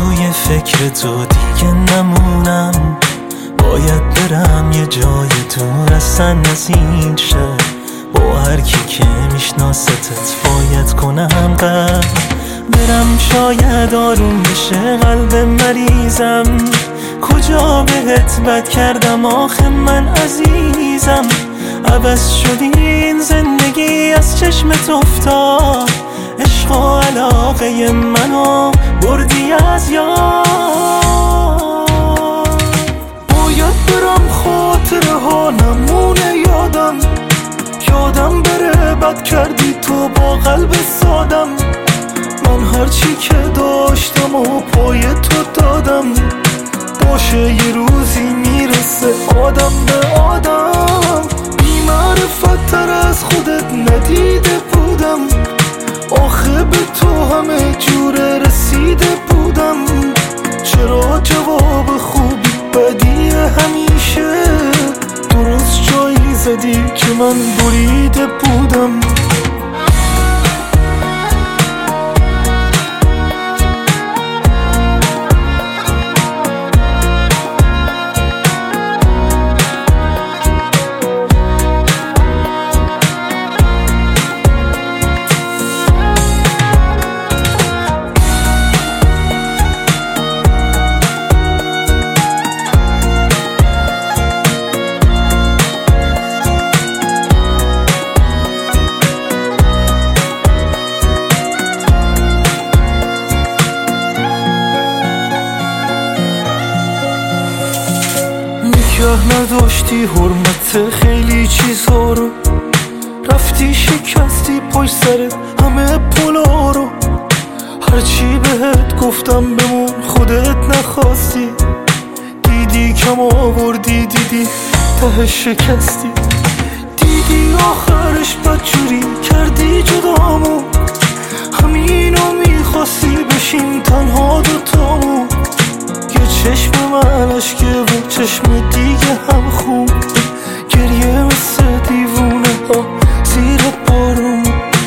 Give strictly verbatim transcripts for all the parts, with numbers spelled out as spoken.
توی فکر تو دیگه نمونم، باید برم یه جای دور اصلا از این شهر، با هر کی که میشناستت باید کنم قرار برم، شاید آروم بشه قلب مریضم. کجا بهت بد کردم آخه من عزیزم، عوض شدی این زندگی از چشمت افتاد، عشق و علاقه منو بردی از یاد. باید برم خاطره ها نمونه یادم، یادم بره بد کردی تو با قلب سادم. من هرچی که داشتم و پای تو دادم، باشه یه روزی میرسه آدم به آدم. بی معرفت تر از خودت ندیده بودم، آخه به تو همه جوره رسیده بودم. چرا جواب خوبی بدی همیشه، درست جایی زدی که من بریده بودم. نگه نداشتی حرمت خیلی چیزها رو، رفتی شکستی پشت سرت همه پلا رو. هرچی بهت گفتم بمون خودت نخواستی، دیدی کم آوردی دیدی ته شکستی، دیدی آخرش بدجوری کردی جدامون. همینو میخواستی بشیم تنها دوتامون، یه چشم من اشکه و چشم دیگه هم خوب، گریه مثل دیوونه ها زیر بارون.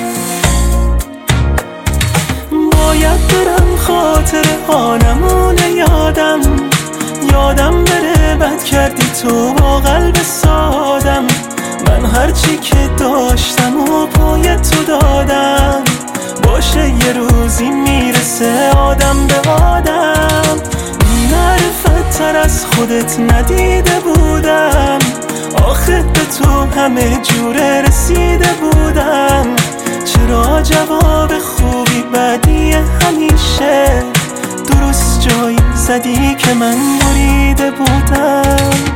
باید برم خاطره ها نمونه یادم، یادم بره بد کردی تو با قلب سادم. من هرچی که داشتم و پای تو دادم، باشه یه روزی میرسه آدم به آدم. معرفت تر از خودت ندیده بودم، آخه به تو همه جوره رسیده بودم. چرا جواب خوبی بدی همیشه، درست جایی زدی که من بریده بودم.